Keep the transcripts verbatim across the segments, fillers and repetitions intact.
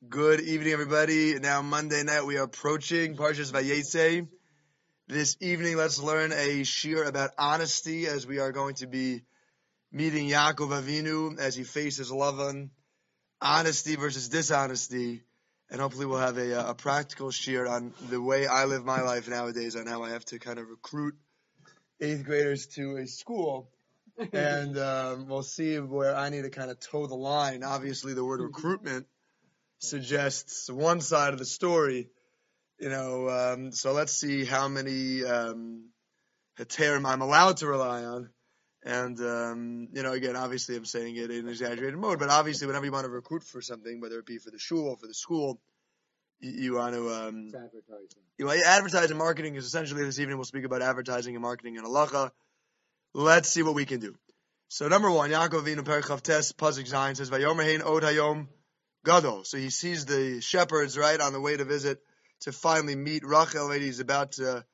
Good evening, everybody. Now, Monday night, we are approaching Parshas Vayetze. This evening, let's learn a shir about honesty, as we are going to be meeting Yaakov Avinu as he faces Lavan. Honesty versus dishonesty, and hopefully we'll have a, a practical shir on the way I live my life nowadays, on how I have to kind of recruit eighth graders to a school. And um, we'll see where I need to kind of toe the line. Obviously, the word recruitment suggests one side of the story, you know, um, so let's see how many um, heterim I'm allowed to rely on. And, um, you know, again, obviously I'm saying it in an exaggerated mode, but obviously whenever you want to recruit for something, whether it be for the shul or for the school, you, you want to... Um, it's advertising. You want advertise and marketing is essentially, this evening we'll speak about advertising and marketing in halacha. Let's see what we can do. So number one, Yaakov Avinu Perek Chavtes Pasuk Zayin says, Vayomer hein od hayom gadol. So he sees the shepherds, right, on the way to visit, to finally meet Rachel. Right? He's about to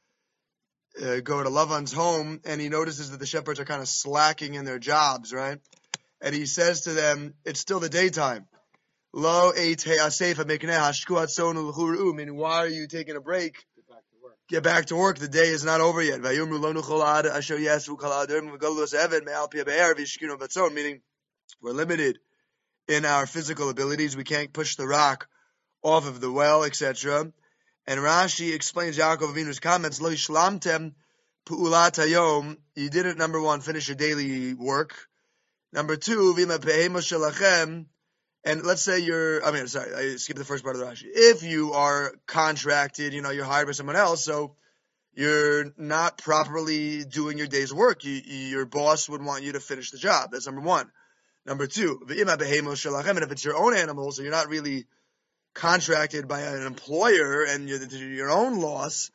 uh, go to Lavan's home, and he notices that the shepherds are kind of slacking in their jobs, right? And he says to them, it's still the daytime. Lo eit he'asefa mekneh hashkuat sonu l'churu. Meaning, why are you taking a break? Get back to work. Get back to work. The day is not over yet. Vayomru lo nuchol ad asher yasvu kol ha'adorim v'galos eved me'al pi ha'be'er v'yishkinu batzon. Meaning, we're limited in our physical abilities. We can't push the rock off of the well, et cetera. And Rashi explains Yaakov Avinu's comments, Lo yishlamtem pu'ulat hayom. You didn't, number one, finish your daily work. Number two, v'ima pe'ema shelachem. And let's say you're, I mean, sorry, I skipped the first part of the Rashi. If you are contracted, you know, you're hired by someone else, so you're not properly doing your day's work. You, your boss would want you to finish the job. That's number one. Number two, and if it's your own animals, so you're not really contracted by an employer and you're your own loss,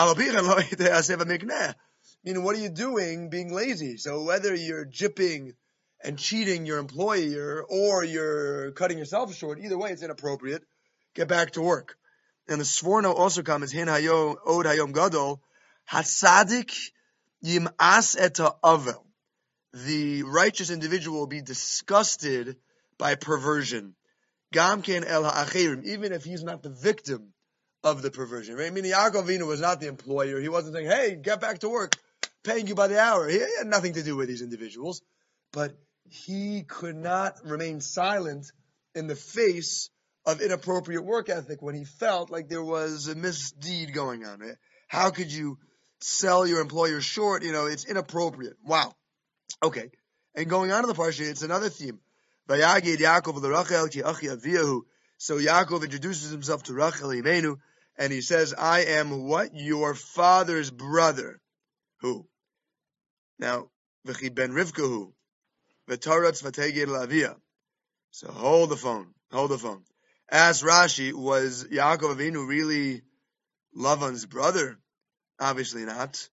meaning, what are you doing being lazy? So whether you're jipping and cheating your employer or you're cutting yourself short, either way, it's inappropriate. Get back to work. And the Sforno also comments, Hin hayom od hayom gadol, hasadik yim'as et ha'avel. The righteous individual will be disgusted by perversion. Gamken el ha'achirim, even if he's not the victim of the perversion. Right? Meaning Yaakov Avinu was not the employer. He wasn't saying, hey, get back to work, paying you by the hour. He had nothing to do with these individuals. But he could not remain silent in the face of inappropriate work ethic when he felt like there was a misdeed going on. Right? How could you sell your employer short? You know, it's inappropriate. Wow. Okay, and going on to the parsha, it's another theme. Vayagid Yaakov l'Rachel ki achi aviyahu. So Yaakov introduces himself to Rachel Imenu, and he says, "I am what? Your father's brother." Who? Now, v'chi ben Rivkahu, v'taratz v'teged l'aviyah. So hold the phone, hold the phone. Ask Rashi, was Yaakov Avinu really Lavan's brother? Obviously not.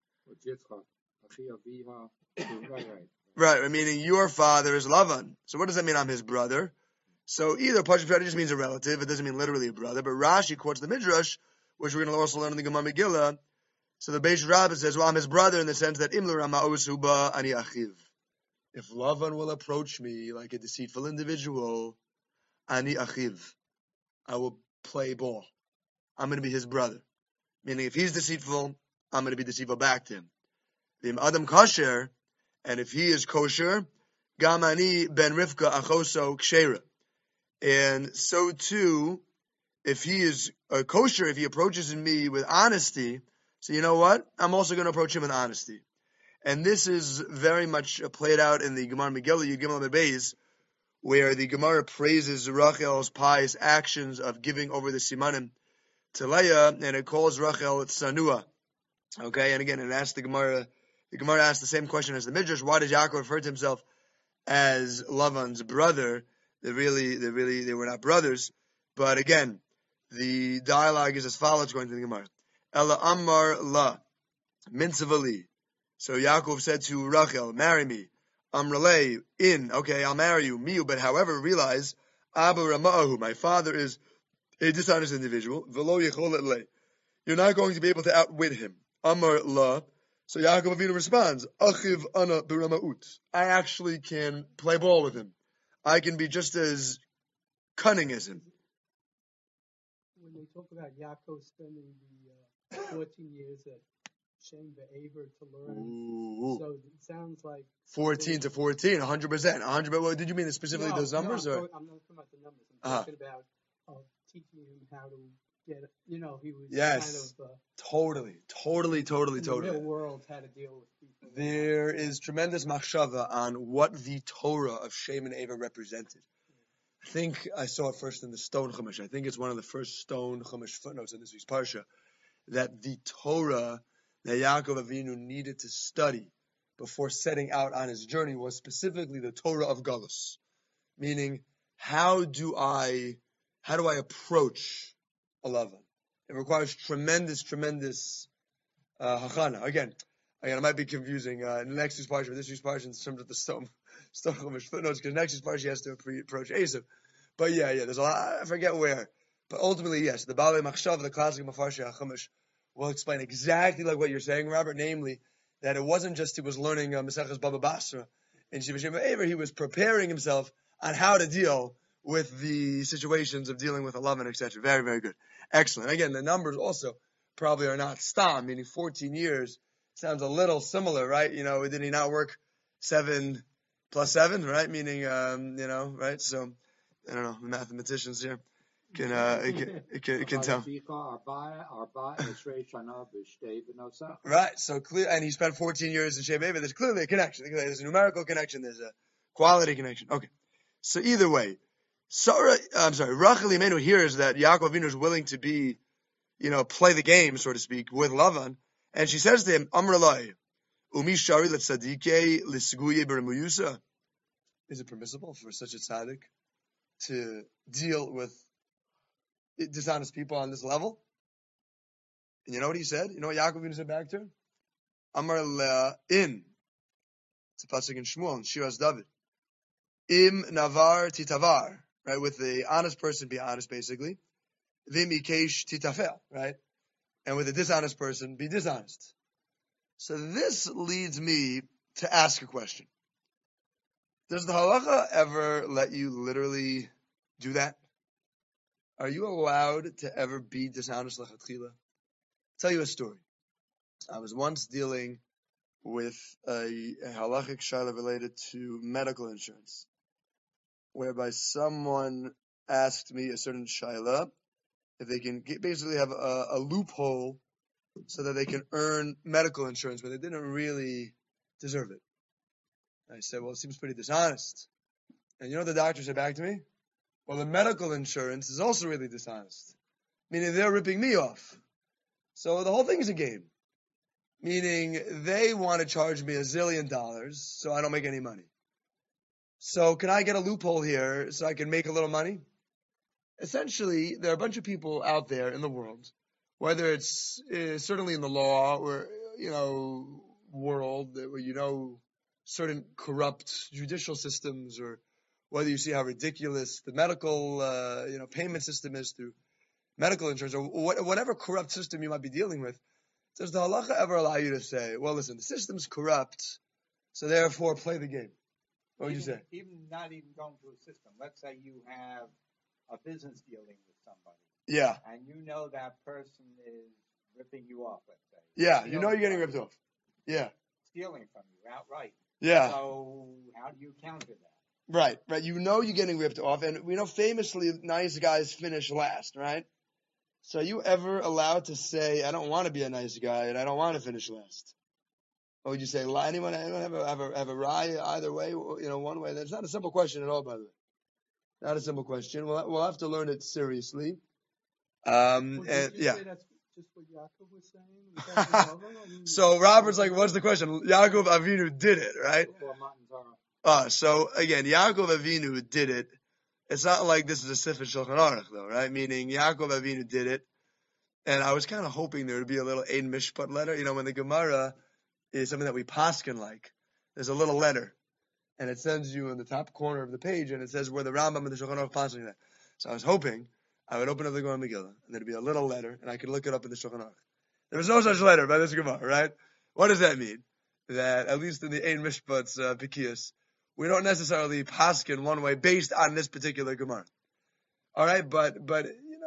Right, right. Right, meaning your father is Lavan. So what does that mean? I'm his brother. So either Pashut Pshat just means a relative. It doesn't mean literally a brother. But Rashi quotes the Midrash, which we're going to also learn in the Gemara Megillah. So the Beis Rabbah says, well, I'm his brother in the sense that Imlu Rama'os Huba Ani Achiv. If Lavan will approach me like a deceitful individual, Ani Achiv, I will play ball. I'm going to be his brother. Meaning if he's deceitful, I'm going to be deceitful back to him. V'im Adam Kasher, and if he is kosher, Gamani ben Rivka achoso kshera. And so too, if he is uh, kosher, if he approaches me with honesty, so you know what? I'm also going to approach him with honesty. And this is very much played out in the Gemara Megillah, Yud Gimel Amud Beis, where the Gemara praises Rachel's pious actions of giving over the simanim to Leah, and it calls Rachel Tsanua. Okay, and again, it asks the Gemara, the Gemara asks the same question as the Midrash. Why did Yaakov refer to himself as Lavan's brother? They really, they really, they were not brothers. But again, the dialogue is as follows going to the Gemara. Ela Amar La, Mitzvali. So Yaakov said to Rachel, marry me. Amrale, in, okay, I'll marry you. Miu, but however, realize, Abba Rama'ahu, my father is a dishonest individual. Velo Yecholet Le. You're not going to be able to outwit him. Amar La. So Yaakov Avinu responds, Achiv ana b'rama'ut. I actually can play ball with him. I can be just as cunning as him. they talk about Yaakov spending the uh, fourteen years at Shem Be'aver to learn. Ooh. So it sounds like fourteen to fourteen, one hundred percent. one hundred percent. What did you mean specifically no, those numbers? No, I'm, or? talking, I'm not talking about the numbers. I'm Uh-huh. talking about uh, teaching him how to get, you know, he was Yes. kind of... Uh, totally, totally, totally, in totally. the real world, how to deal with people. There is tremendous machshava on what the Torah of Shem and Ava represented. I think I saw it first in the Stone Chumash. I think it's one of the first Stone Chumash footnotes in this week's Parsha, that the Torah that Yaakov Avinu needed to study before setting out on his journey was specifically the Torah of Galus. Meaning, how do I, how do I approach a Lavan? It requires tremendous, tremendous uh, hachana. Again, again, it might be confusing. Uh, next week's Parsha, this week's Parsha in terms of the Stone Stone Chumash footnotes, because next week's Parsha he has to pre- approach Esav. But yeah, yeah, there's a lot, I forget where. But ultimately, yes, the Balei Machshav, the classic Mefarshei HaChumash, will explain exactly like what you're saying, Robert, namely, that it wasn't just he was learning uh, Maseches Baba Basra in Shiva Shem Ever, he was preparing himself on how to deal with the situations of dealing with a Lavan, et cetera. Very, very good. Excellent. Again, the numbers also probably are not stam, meaning fourteen years sounds a little similar, right? You know, did he not work seven plus seven, right? Meaning, um, you know, right? So, I don't know, the mathematicians here can, uh, it can, it can, it can tell. Right, so clear, and he spent fourteen years in Shei Beva. There's clearly a connection. There's a numerical connection. There's a quality connection. Okay, so either way, Sarah, I'm sorry, Rachel Imenu hears that Yaakov Avinu is willing to be, you know, play the game, so to speak, with Lavan, and she says to him, Amr Elai, Umi Shari Letzadike Lisguye Beremuyusa. Is it permissible for such a tzaddik to deal with dishonest people on this level? And you know what he said? You know what Yaakov Avinu said back to her? Amar in. It's a pasuk in Shmuel, in Shiras David. Im navar titavar. Right? With the honest person, be honest, basically. Vim ikesh titafel. Right? And with a dishonest person, be dishonest. So this leads me to ask a question. Does the halacha ever let you literally do that? Are you allowed to ever be dishonest lechatchila? Tell you a story. I was once dealing with a, a halachic shaila related to medical insurance, whereby someone asked me a certain shaila if they can get, basically have a, a loophole so that they can earn medical insurance when they didn't really deserve it. I said, well, it seems pretty dishonest. And you know what the doctor said back to me? Well, the medical insurance is also really dishonest, meaning they're ripping me off. So the whole thing is a game, meaning they want to charge me a zillion dollars so I don't make any money. So can I get a loophole here so I can make a little money? Essentially, there are a bunch of people out there in the world, whether it's uh, certainly in the law or, you know, world where you know certain corrupt judicial systems, or whether you see how ridiculous the medical, uh, you know, payment system is through medical insurance, or whatever corrupt system you might be dealing with. Does the halacha ever allow you to say, well, listen, the system's corrupt, so therefore play the game? What would even, you say? Even not even going through a system. Let's say you have a business dealing with somebody. Yeah. And you know that person is ripping you off, let's say. Yeah, Stealing you know you're getting ripped you. off. Yeah. Stealing from you outright. Yeah. So how do you counter that? Right, right. You know you're getting ripped off, and we know famously nice guys finish last, right? So are you ever allowed to say, I don't want to be a nice guy, and I don't want to finish last? Or would you say, anyone, anyone have a, have a, have a rye either way, you know, one way? That's not a simple question at all, by the way. Not a simple question. We'll, we'll have to learn it seriously. Um, Well, and, did you yeah. say that's just what Yaakov was saying? Was that the Torah? I mean, So Robert's like, what's the question? Yaakov Avinu did it, right? Uh, so again, Yaakov Avinu did it. It's not like this is a Sifin Shulchan Aruch though, right? Meaning Yaakov Avinu did it. And I was kind of hoping there would be a little Ein Mishpat letter. You know, when the Gemara is something that we paskin like, there's a little letter. And it sends you in the top corner of the page, and it says where the Rambam and the Shulchan Aruch paskin that. So I was hoping I would open up the Gemara Megillah, and there'd be a little letter, and I could look it up in the Shulchan Aruch. There was no such letter by this Gemara, right? What does that mean? That, at least in the Ein Mishpat's uh, Pikias, we don't necessarily paskin one way based on this particular Gemara. Alright, but, but, you know,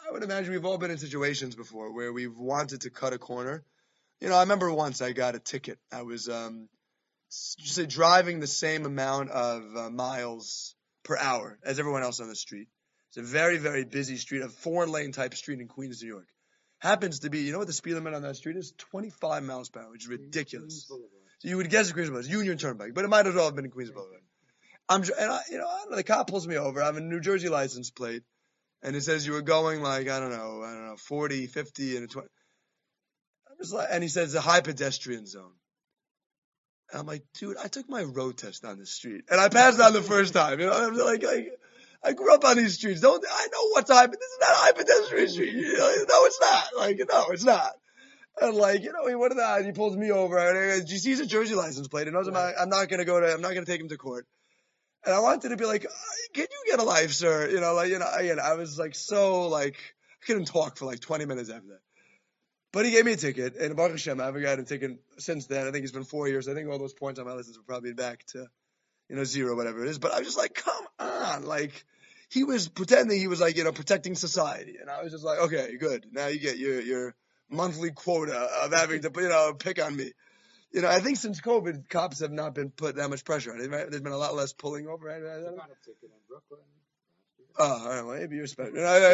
I would imagine we've all been in situations before where we've wanted to cut a corner. You know, I remember once I got a ticket. I was um, just say driving the same amount of uh, miles per hour as everyone else on the street. It's a very, very busy street, a four-lane type street in Queens, New York. Happens to be, you know what the speed limit on that street is? twenty-five miles per hour, which is ridiculous. So you would guess it's Queens Boulevard, Union Turnpike, but it might as well have been in Queens Boulevard. I'm, and I, you know, I don't know, the cop pulls me over. I have a New Jersey license plate, and it says you were going like I don't know, I don't know, forty, fifty, and a twenty. I'm just like, and he says a high pedestrian zone. And I'm like, dude, I took my road test on this street, and I passed on the first time. You know, I'm like, like I grew up on these streets. Don't I know what's a high? This is not a high pedestrian street. You know, no, it's not. Like, no, it's not. And like, you know, he what did that? He pulls me over. And he sees a Jersey license plate. And knows I'm not, I'm not gonna go to. I'm not gonna take him to court. And I wanted to be like, can you get a life, sir? You know, like, you know, I, you know, I was like so like I couldn't talk for like twenty minutes after that. But he gave me a ticket, and Baruch Hashem, I haven't gotten a ticket since then. I think it's been four years. I think all those points on my license are probably back to, you know, zero, whatever it is. But I was just like, come on, like. He was pretending he was like, you know, protecting society. And I was just like, okay, good. Now you get your, your monthly quota of having to, you know, pick on me. You know, I think since COVID, cops have not been put that much pressure on it. Right? There's been a lot less pulling over. Right? I got a ticket in Brooklyn. Oh, all right, well, maybe you're special.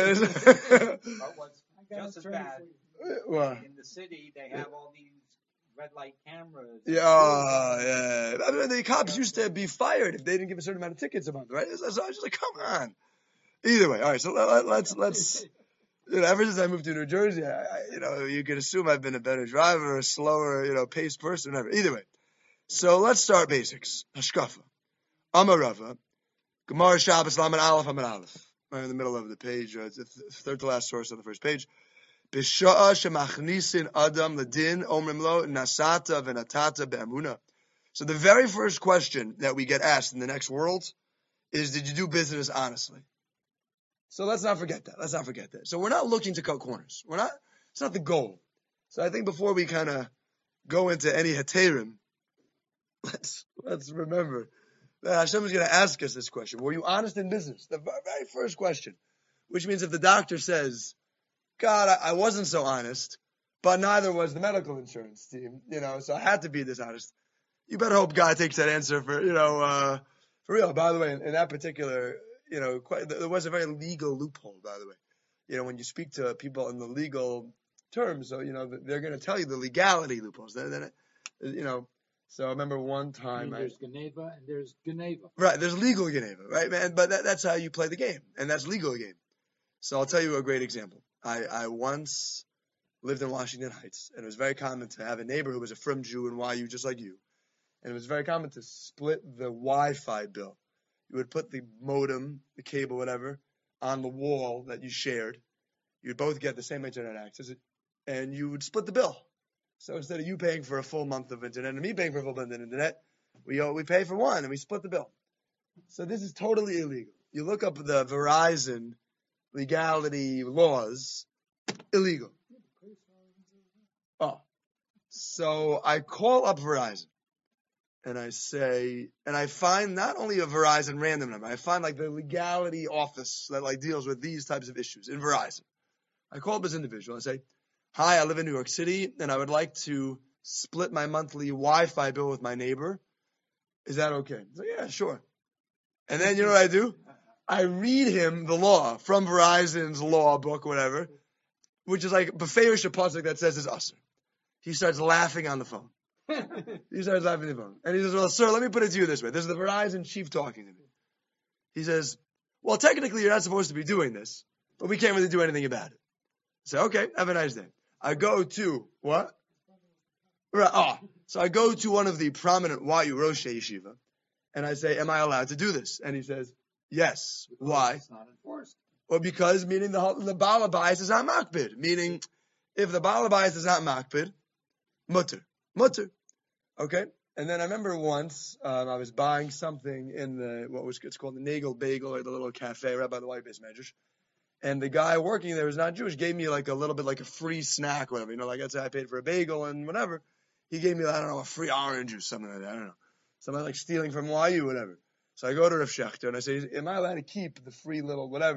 But what's just as bad, What? in the city, they have all these red light cameras. Yeah, oh, yeah. I mean, the cops used to be fired if they didn't give a certain amount of tickets a month, right? So I was just like, come on. Either way, all right. So let, let's let's. You know, ever since I moved to New Jersey, I, I, you know, you could assume I've been a better driver, a slower, you know, paced person, whatever. Either way, so let's start basics. Hashkafa, Amarava, Gemara Shabbos Lamed Aleph Amid Aleph. Right in the middle of the page, uh, it's the third to last source on the first page. B'sha'a shemachnisin adam ledin omrim lo nasata v'natata be'amuna. So the very first question that we get asked in the next world is, did you do business honestly? So let's not forget that. Let's not forget that. So we're not looking to cut corners. We're not, it's not the goal. So I think before we kind of go into any heterim, let's, let's remember that Hashem is going to ask us this question. Were you honest in business? The very first question. Which means if the doctor says, God, I, I wasn't so honest, but neither was the medical insurance team, you know, so I had to be dishonest. You better hope God takes that answer for, you know, uh, for real. By the way, in, in that particular, you know, quite, there was a very legal loophole, by the way. You know, when you speak to people in the legal terms, so, you know, they're going to tell you the legality loopholes. Then, then, you know, so I remember one time. I mean, there's I, Geneva and there's Geneva. Right, there's legal Geneva, right, man? But that, that's how you play the game, and that's legal game. So I'll tell you a great example. I, I once lived in Washington Heights, and it was very common to have a neighbor who was a frum Jew in Y U, just like you. And it was very common to split the Wi-Fi bill. You would put the modem, the cable, whatever, on the wall that you shared. You'd both get the same internet access, and you would split the bill. So instead of you paying for a full month of internet and me paying for a full month of internet, we we pay for one, and we split the bill. So this is totally illegal. You look up the Verizon legality laws, illegal. Oh. So I call up Verizon. And I say, and I find not only a Verizon random number, I find like the legality office that like deals with these types of issues in Verizon. I call up this individual and say, hi, I live in New York City and I would like to split my monthly Wi-Fi bill with my neighbor. Is that okay? So yeah, sure. And then you know what I do? I read him the law from Verizon's law book, whatever, which is like Beferish Pasuk that says it's usher. He starts laughing on the phone. He starts laughing on the phone. And he says, well, sir, let me put it to you this way. This is the Verizon chief talking to me. He says, well, technically you're not supposed to be doing this, but we can't really do anything about it. I say, okay, have a nice day. I go to, what? Right, oh, so I go to one of the prominent Y U Rosh Yeshiva, and I say, am I allowed to do this? And he says, yes. Because why? It's not enforced. Well, because, meaning the, the Baal Habayis is not makpid. Meaning, if the Baal Habayis is not makpid, mutter. Mutter. Okay? And then I remember once, um, I was buying something in the, what was, it's called the Nagel Bagel, or the little cafe right by the White Base Medrash. And the guy working there was not Jewish, gave me like a little bit like a free snack, whatever. You know, like let's say I paid for a bagel and whatever. He gave me, I don't know, a free orange or something like that. I don't know. Something like stealing from Y U, whatever. So I go to Rav Shechter and I say, am I allowed to keep the free little whatever?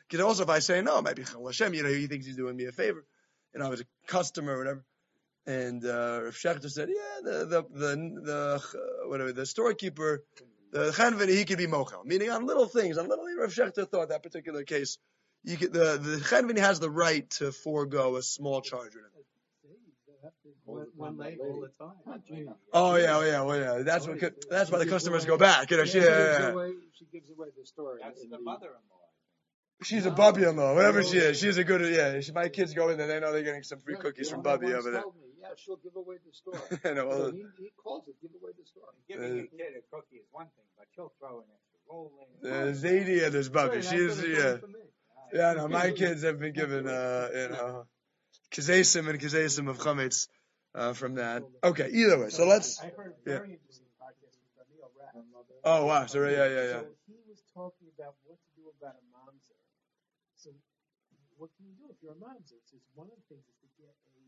Because also if I say no, it might be Chal Hashem, you know, he thinks he's doing me a favor. You know, I was a customer or whatever. And uh, Rav Shechter said, yeah, the the the, the uh, whatever the storekeeper, the Chanveni, he could be mochel. Meaning on little things, on little. Rav Shechter thought that particular case, you could, the the Chanveni has the right to forego a small charge. Or whatever. One, one night all the time. Oh yeah, oh yeah, well yeah. That's what. That's why the customers go back. You know, she, She yeah, gives yeah, yeah. away, she gives away the story. That's in the mother-in-law. She's a bubby-in-law, whatever she is. She's a good. Yeah, she, my kids go in there, they know they're getting some free Yeah, cookies from one Bubby once over there. told me, yeah, she'll give away the story. I know. Well, he, he calls it give away the story. Giving Uh, your kid a cookie is one thing, but she'll throw an extra roll in. uh, Zadie and there's Bubby. She's yeah. Yeah, no, my kids have been given, uh, you know, kazesim and kazesim of chametz uh, from that. Okay, either way. So let's. I heard a Yeah. very interesting podcast with Daniel Rapp. Oh wow. So yeah, yeah, yeah. So he was talking about what to do about a mamzer. So what can you do if you're a mamzer? So it's one of the things is to get a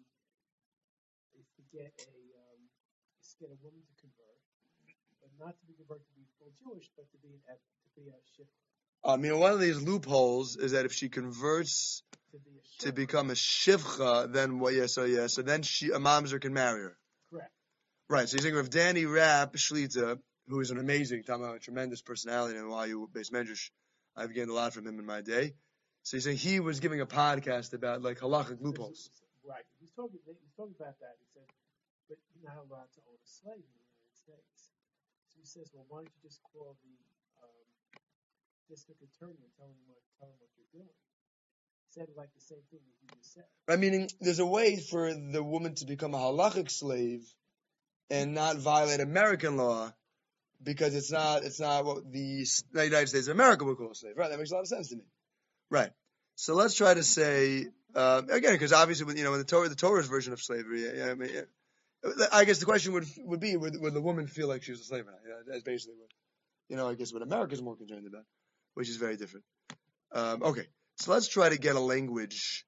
is to get a um, is to get a woman to convert, but not to be converted to be full Jewish, but to be an to be a shifra. I mean, one of these loopholes is that if she converts To be a shifra. to become a shivcha, then what? Yeah, so yeah, so then she a mamzer can marry her. Correct. Right. So you're thinking of Danny Rapp Shlita, who is an amazing, a tremendous personality in Y U based Medrash. I've gained a lot from him in my day. So he's saying he was giving a podcast about like halachic loopholes. Right. He's talking. He's talking about that. He said, but you're not allowed to own a slave in the United States. So he says, well, why don't you just call the um, district attorney and tell him what tell him what you're doing? He said like the same thing that you just said. I mean, there's a way for the woman to become a halachic slave and not violate American law because it's not it's not what the United States of America would call a slave. Right? That makes a lot of sense to me. Right. So let's try to say uh, again, because obviously, with, you know, in the Torah, the Torah's version of slavery. Yeah, yeah, I, mean, yeah. I guess the question would would be: would, would the woman feel like she was a slave or not? Yeah, that's basically what you know. I guess what America's more concerned about, which is very different. Um, okay, so let's try to get a language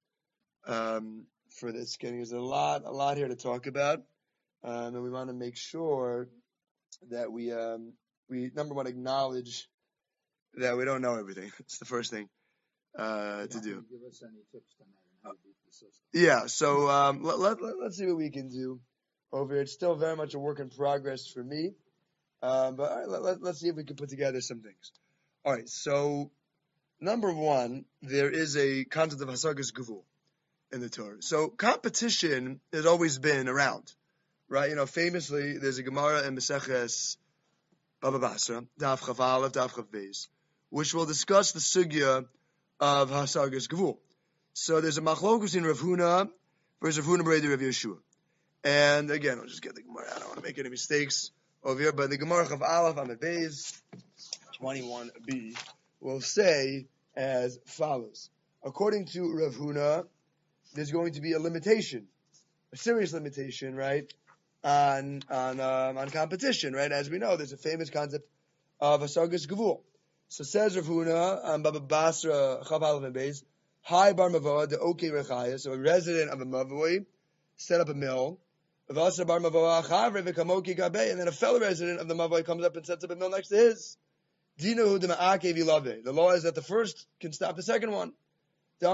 um, for this. Getting there's a lot, a lot here to talk about, um, and we want to make sure that we um, we number one acknowledge that we don't know everything. It's the first thing. Uh, to do. Give us any tips tonight on how to beat the system. Yeah, so um, let, let, let, let's see what we can do over here. It's still very much a work in progress for me, um, but all right, let, let, let's see if we can put together some things. All right, so number one, there is a concept of hasagas gevul in the Torah. So competition has always been around, right? You know, famously, there's a Gemara in Maseches Baba Basra, Daf Chav Aleph, Daf Chav Beis, which will discuss the sugya of hasagas gevul. So there's a machlokus in Rav Huna versus Rav Huna Breder Rav Yeshua. And again, I'll just get the Gemara. I don't want to make any mistakes over here, but the Gemara of Aleph Amud Beis twenty-one b will say as follows: according to Rav Huna, there's going to be a limitation, a serious limitation, right, on on um, on competition, right? As we know, there's a famous concept of hasagas gevul. So says Rav Huna on Baba Basra Chav Aleph and Beis, Hi Bar Mavoa, the Oke Rechaya, so a resident of a Mavoi, set up a mill. Vasa Bar Mavoa Chavre v'Kamoki Gabe, and then a fellow resident of the Mavoi comes up and sets up a mill next to his. Dinu de Ma'ake Vilave. The law is that the first can stop the second one. So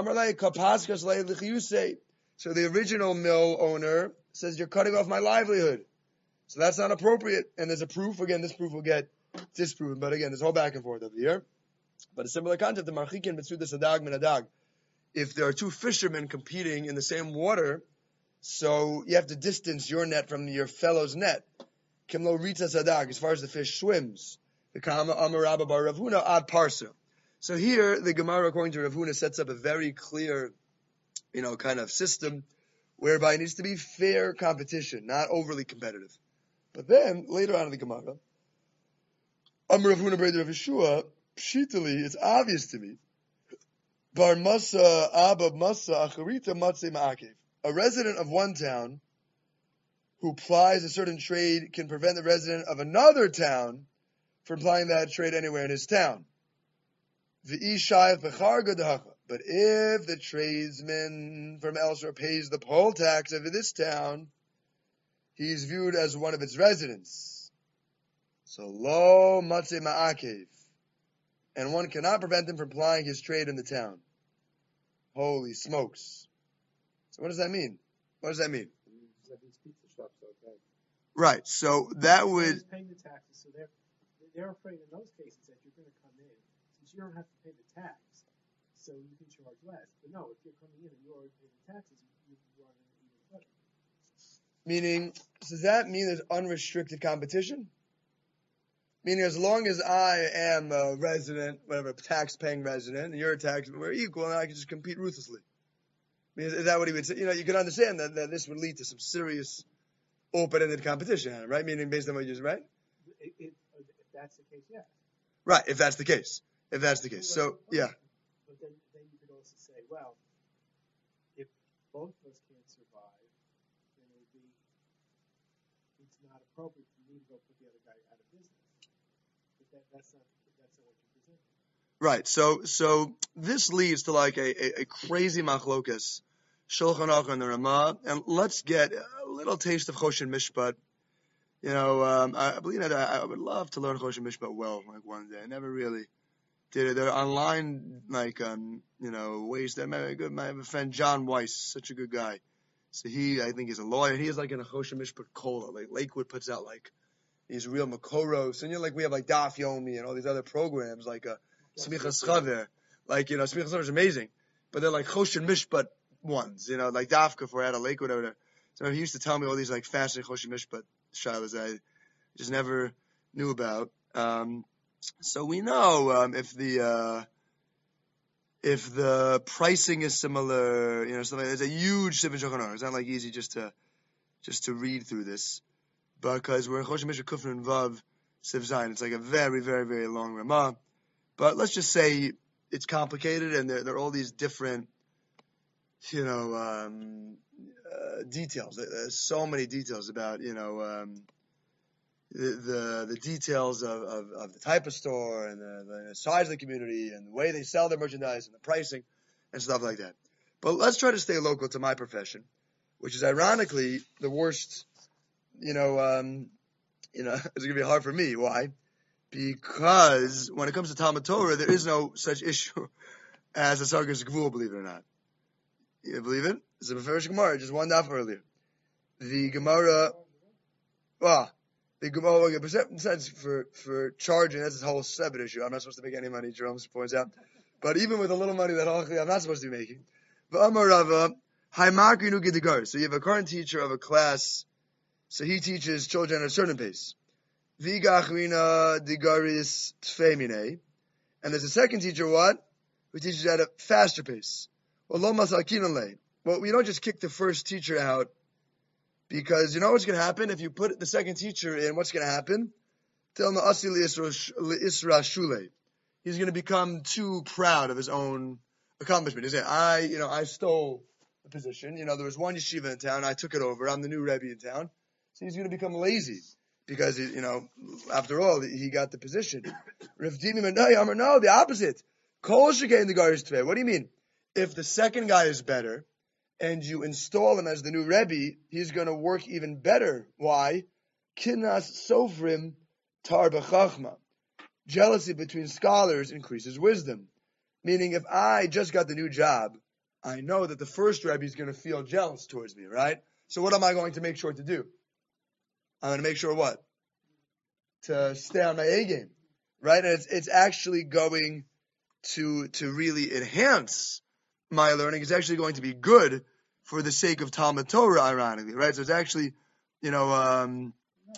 the original mill owner says, you're cutting off my livelihood. So that's not appropriate. And there's a proof. Again, this proof will get disproven. But again, there's whole back and forth over here. But a similar concept, the Marchikin Betsuda Sadag Min Adag. If there are two fishermen competing in the same water, so you have to distance your net from your fellow's net. Kimlo Rita Sadag, as far as the fish swims. The Kama Amarabba Bar Rav Huna Ad Parsa. So here, the Gemara, according to Rav Huna, sets up a very clear, you know, kind of system whereby it needs to be fair competition, not overly competitive. But then, later on in the Gemara, Amar Rav Huna Breder Rav Yeshua, Pshitali, it's obvious to me, Bar Masa Abba Masa Acharita Matze Ma'akev. A resident of one town who plies a certain trade can prevent the resident of another town from plying that trade anywhere in his town. But if the tradesman from elsewhere pays the poll tax of this town, he is viewed as one of its residents. So lo matze ma'akev. And one cannot prevent him from plying his trade in the town. Holy smokes. So what does that mean? What does that mean? That these pizza shops, okay. Right. So that No would, one's paying the taxes, so they're they're afraid in those cases that you're going to come in since you don't have to pay the tax, so you can charge less. But no, if you're coming in and you already pay the taxes, you you are going to even better. meaning, does that mean there's unrestricted competition? Meaning, as long as I am a resident, whatever, tax-paying resident, and you're a tax, we're equal, and I can just compete ruthlessly. I mean, is, is that what he would say? You know, you can understand that, that this would lead to some serious open-ended competition, right? Meaning, based on what you just right? If, if, if that's the case, yes. Right. If that's the case, if that's the case, so yeah. But then, then you could also say, well, if both of us can't survive, then it would be, it's not appropriate for me to go put the other guy out of business. But that, that's not that's not what you're presenting. Right. So so this leads to like a, a, a crazy machlokas, Shulchan Aruch and the Ramah, and let's get a little taste of Choshen Mishpat. You know, um, I, I believe that I, I would love to learn Choshen Mishpat well, like one day. I never really did it. There are online, like, um, you know, ways that my good. My I have a friend John Weiss, such a good guy. So he, I think, is a lawyer. He is like in a Choshen Mishpat cola. Like Lakewood puts out like these real Makoros, and you know, like we have like Daf Yomi and all these other programs, like uh, Smichas Chaver. Like, you know, Smichas Chaver is amazing, but they're like Choshen Mishpat ones, you know, like Dafka for out of Lakewood or whatever. So he used to tell me all these like fascinating Choshen Mishpat shilas that I just never knew about. Um, so we know um, if the uh, if the pricing is similar, you know, something. There's a huge Sifin Shulchan Aruch. It's not like easy just to just to read through this, because we're in Choshen Mishpat Kufrin and Vav Siv Zayin. It's like a very very very long Ramah. But let's just say it's complicated, and there there are all these different, you know, um, uh, details. There's so many details about, you know, um, the, the the details of, of, of the type of store and the, the size of the community and the way they sell their merchandise and the pricing and stuff like that. But let's try to stay local to my profession, which is ironically the worst. You know, um, you know, it's gonna be hard for me. Why? Because when it comes to Talmud Torah, there is no such issue as a Sargas Gvul, believe it or not. You believe it? It's a Meferish Gemara, just one daf earlier. The Gemara, well, the Gemara, okay, besides for, for charging, that's a whole separate issue. I'm not supposed to make any money, Jerome points out. But even with a little money that I'm not supposed to be making. So you have a current teacher of a class, so he teaches children at a certain pace. Vigachrina digaris tfemine. And there's a second teacher, what? Who teaches at a faster pace. Well, lo masakinale. Well, we don't just kick the first teacher out, because you know what's going to happen? If you put the second teacher in, what's going to happen? Tel na'asi li'isra shule. He's going to become too proud of his own accomplishment. He's saying, I, you know, I stole the position. You know, there was one yeshiva in town. I took it over. I'm the new Rebbe in town. So he's going to become lazy. Because, you know, after all, he got the position. Rav Dimi Menay, no, the opposite. Kol shekei in the Garis Tvei. What do you mean? If the second guy is better, and you install him as the new Rebbe, he's going to work even better. Why? Kinas sofrim tar b'chachma. Jealousy between scholars increases wisdom. Meaning, if I just got the new job, I know that the first Rebbe is going to feel jealous towards me, right? So what am I going to make sure to do? I'm going to make sure what? To stay on my A game, right? And it's it's actually going to to really enhance my learning. It's actually going to be good for the sake of Talmud Torah, ironically, right? So it's actually, you know, um,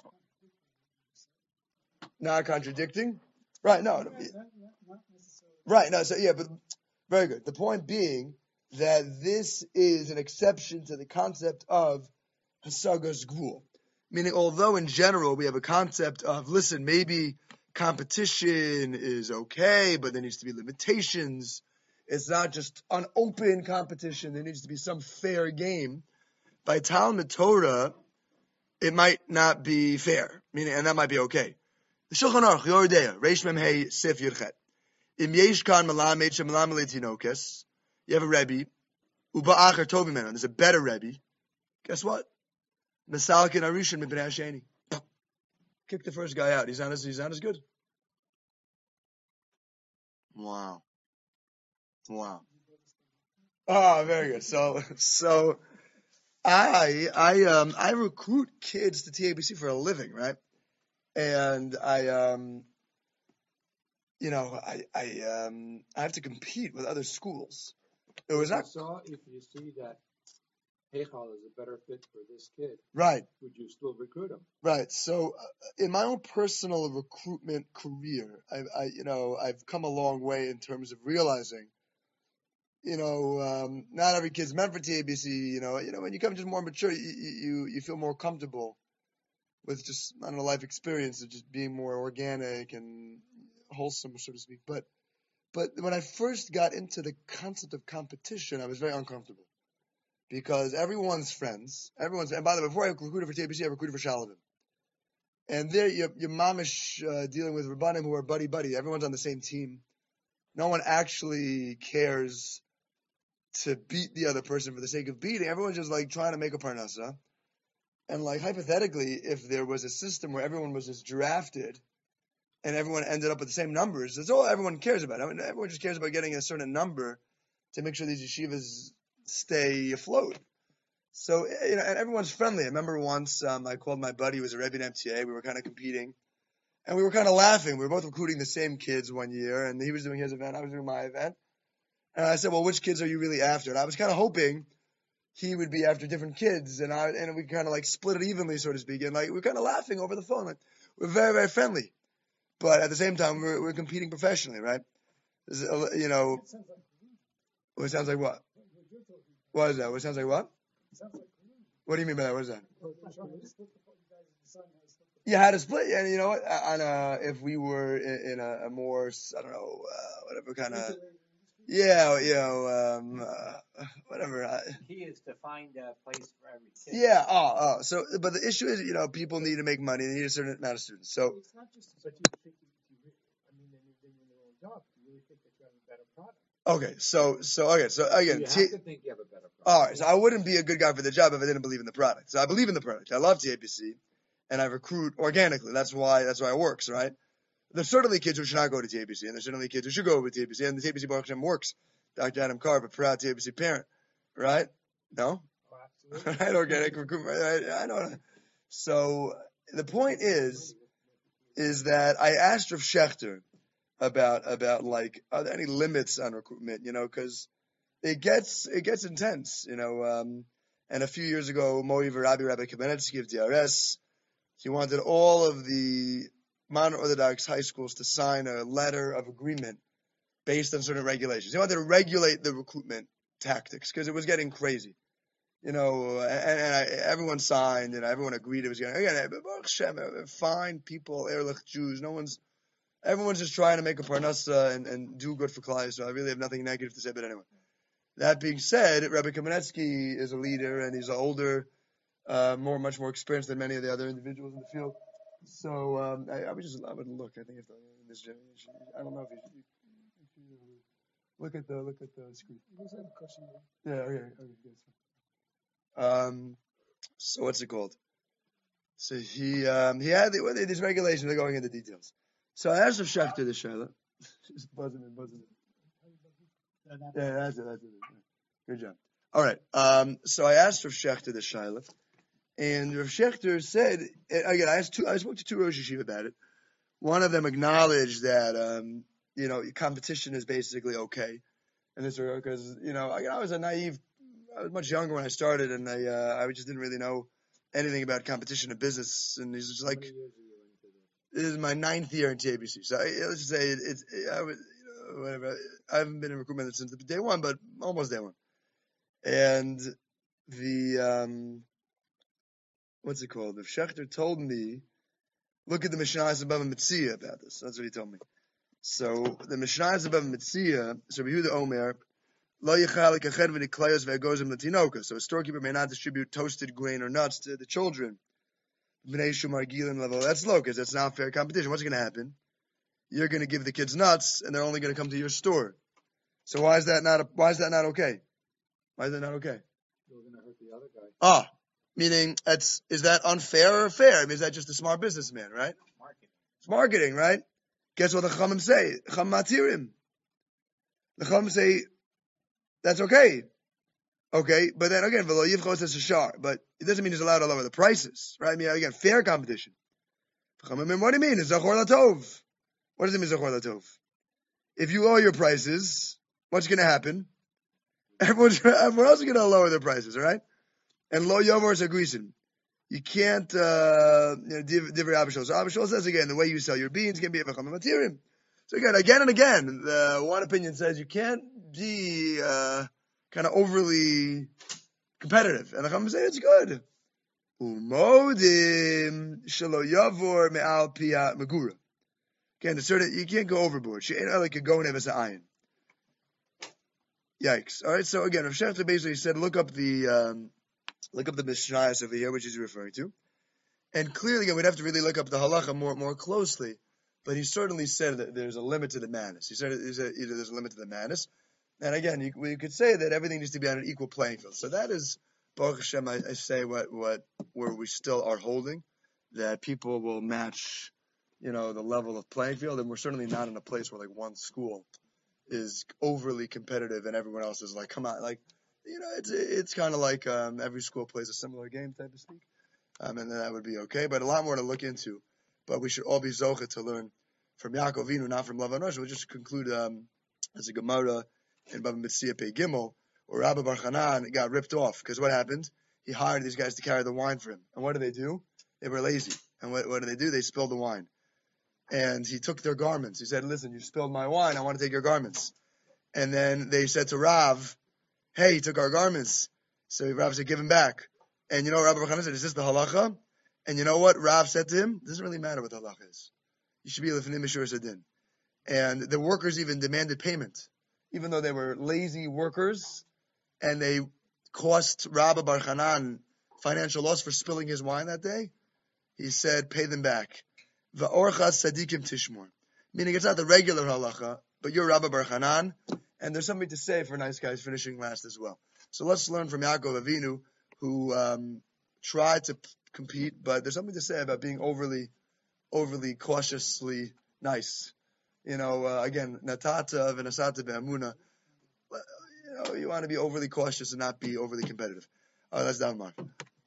not contradicting, right? No, right? No, so yeah, but very good. The point being that this is an exception to the concept of Hasagas Gvul. Meaning, although in general we have a concept of, listen, maybe competition is okay, but there needs to be limitations. It's not just an open competition. There needs to be some fair game. By Talmud Torah, it might not be fair, meaning, and that might be okay. The Shulchan Aruch, Yordeya, Reish Mem Hey Sif Yirchet. Im yesh kan melamed shemelamed letinokes. You have a Rebbe, uba acher tovi meno. There's a better Rebbe. Guess what? Mesalkin Arishan Mibnei Hasheni. Kick the first guy out. He's not as he's not as good. Wow. Wow. Oh, very good. So, so I, I, um, I recruit kids to T A B C for a living, right? And I, um, you know, I, I, um, I have to compete with other schools. It was If you not saw, if you see that Heichal is a better fit for this kid, right, would you still recruit him? right. So, uh, in my own personal recruitment career, I, I, you know, I've come a long way in terms of realizing, you know, um, not every kid's meant for T A B C. You know, you know, when you come just more mature, you, you, you feel more comfortable with just, I don't know, life experience of just being more organic and wholesome, so to speak. But, but when I first got into the concept of competition, I was very uncomfortable because everyone's friends, everyone's, and by the way, before I recruited for T A B C, I recruited for Shalavim. And there, your, your mamish, uh, dealing with Rabbanim who are buddy buddy. Everyone's on the same team. No one actually cares to beat the other person for the sake of beating. Everyone's just like trying to make a parnasa. And like hypothetically, if there was a system where everyone was just drafted and everyone ended up with the same numbers, that's all everyone cares about. I mean, everyone just cares about getting a certain number to make sure these yeshivas stay afloat. So, you know, and everyone's friendly. I remember once um, I called my buddy who was a Rebbe in M T A. We were kind of competing. And we were kind of laughing. We were both recruiting the same kids one year. And he was doing his event. I was doing my event. And I said, well, which kids are you really after? And I was kind of hoping he would be after different kids, and I and we kind of like split it evenly, so to speak. And like we we're kind of laughing over the phone. Like we're very very friendly, but at the same time we're we're competing professionally, right? This is, uh, you know, It sounds like collusion. what sounds like what? What you're talking about. What is that? What sounds like what? It sounds like collusion. What do you mean by that? What is that? Well, they're trying to split the you guys decide how to split the You had to split, and you know what? On a, if we were in, in a, a more, I don't know, uh, whatever kind of, yeah, you know, um, uh, whatever. I, Key is to find a place for every kid. Yeah. Oh, oh. So, but the issue is, you know, people need to make money. They need a certain amount of students. So, It's not just, but you think you, you really, I mean, then you're doing your own job. You really think that you have a better product. okay. So, so okay. So again, You T- have to think you have a better product. all right. So I wouldn't be a good guy for the job if I didn't believe in the product. So I believe in the product. I love T A B C, and I recruit organically. That's why. That's why it works, right? There's certainly kids who should not go to T A B C, and there's certainly kids who should go to T A B C, and the T A B C Baruch Hashem works. Doctor Adam Carr, a proud T A B C parent, right? No. Oh, absolutely. Right, organic recruitment. Right? I know. So the point is, is that I asked Rav Schechter about about like are there any limits on recruitment? You know, because it gets it gets intense. You know, um, and a few years ago, Moiv Rabbi Rabbi Kamenetsky of D R S, he wanted all of the modern Orthodox high schools to sign a letter of agreement based on certain regulations. He wanted to regulate the recruitment tactics because it was getting crazy. You know, and, and I, everyone signed, and everyone agreed it was going to, again, Baruch Hashem, fine people, Ehrlich Jews, no one's, everyone's just trying to make a parnasa and, and do good for Klal, so I really have nothing negative to say, but anyway. That being said, Rabbi Kamenetsky is a leader, and he's older, uh, more, much more experienced than many of the other individuals in the field. So, um, I, I would just, I would look, I think if the, in this generation, I don't know if you, if you look at the, look at the screen. Who's that question? Yeah, okay, okay, good. Um, so what's it called? So he um, he had the, well, these regulations. They're going into details. So I asked Rav Schechter the Shaila. Just buzzing in, buzzing in. Yeah, that's it, that's it. Good job. All right. Um, so I asked Rav Schechter the Shaila, and Rav Schechter said again. I asked two. I spoke to two Rosh Yeshiva about it. One of them acknowledged that um, you know competition is basically okay, and this because you know I, I was a naive. I was much younger when I started, and I uh, I just didn't really know anything about competition in business. And he's just like, this is my ninth year in T A B C. So I, let's just say it, it's it, I was you know, whatever. I haven't been in recruitment since day one, but almost day one. And the um, what's it called? If Schechter told me, look at the Mishnayos Bava Metzia about this. That's what he told me. So the Mishnayos Bava Metzia, so Yehuda Omer. So a storekeeper may not distribute toasted grain or nuts to the children. That's low, because that's not fair competition. What's going to happen? You're going to give the kids nuts, and they're only going to come to your store. So why is that not? A, why is that not okay? Why is that not okay? You're going to hurt the other guy. Ah, meaning that's is that unfair or fair? I mean, is that just a smart businessman, right? Marketing. It's marketing, right? Guess what the Chachamim say? Chacham matirim. The Chachamim say. That's okay. Okay, but then again, v'lo yivchos es shar, but it doesn't mean he's allowed to lower the prices, right? I mean, again, fair competition. What do you mean? It's zachor latov. What does it mean, zachor latov? If you lower your prices, what's going to happen? Everyone's, everyone else is going to lower their prices, all right? And lo yavor sagrisin. You can't, uh, you know, div, divrei Abba Shol. So Abba Shol says again, the way you sell your beans can be a v'chama materium. So again, again and again, the one opinion says you can't be, uh, kind of overly competitive. And the Chacham say it's good. Umodim shelo yavor me'al pia megura. Again, the certain, you can't go overboard. She ain't like a go never ayin. Yikes. All right. So again, Rav Shechter basically said, look up the um, look up the Mishnayos over here, which he's referring to, and clearly, again, we'd have to really look up the halacha more more closely. But he certainly said that there's a limit to the madness. He said there's a, there's a limit to the madness. And again, you, we could say that everything needs to be on an equal playing field. So that is, Baruch Hashem, I, I say what what where we still are holding, that people will match, you know, the level of playing field, and we're certainly not in a place where like one school is overly competitive and everyone else is like, come on, like, you know, it's it's kind of like um, every school plays a similar game, type of speak, um, and then that would be okay. But a lot more to look into. But we should all be zocha to learn from Yaakov Avinu, not from Lavan Rosh. We'll just conclude um, as a Gemara in Bava Metzia Pei Gimel, where Rabbi Bar Chanan got ripped off because what happened? He hired these guys to carry the wine for him, and what did they do? They were lazy, and what, what did they do? They spilled the wine. And he took their garments. He said, listen, you spilled my wine. I want to take your garments. And then they said to Rav, hey, he took our garments. So Rav said, give him back. And you know what Rabbi Baruch said, is this the halacha? And you know what Rav said to him? It doesn't really matter what the halacha is. You should be l'fnei mishur sadin. And the workers even demanded payment. Even though they were lazy workers, and they cost Rabbi Bar Chanan financial loss for spilling his wine that day, he said, pay them back. Va'orchas sadikim tishmor. Meaning it's not the regular halacha, but you're Rabbi Bar Chanan, and there's something to say for nice guys finishing last as well. So let's learn from Yaakov Avinu, who um, tried to p- compete, but there's something to say about being overly, overly cautiously nice. You know, uh, again, natata v'nasata be'amuna. You know, you want to be overly cautious and not be overly competitive. Uh, that's down, Mark.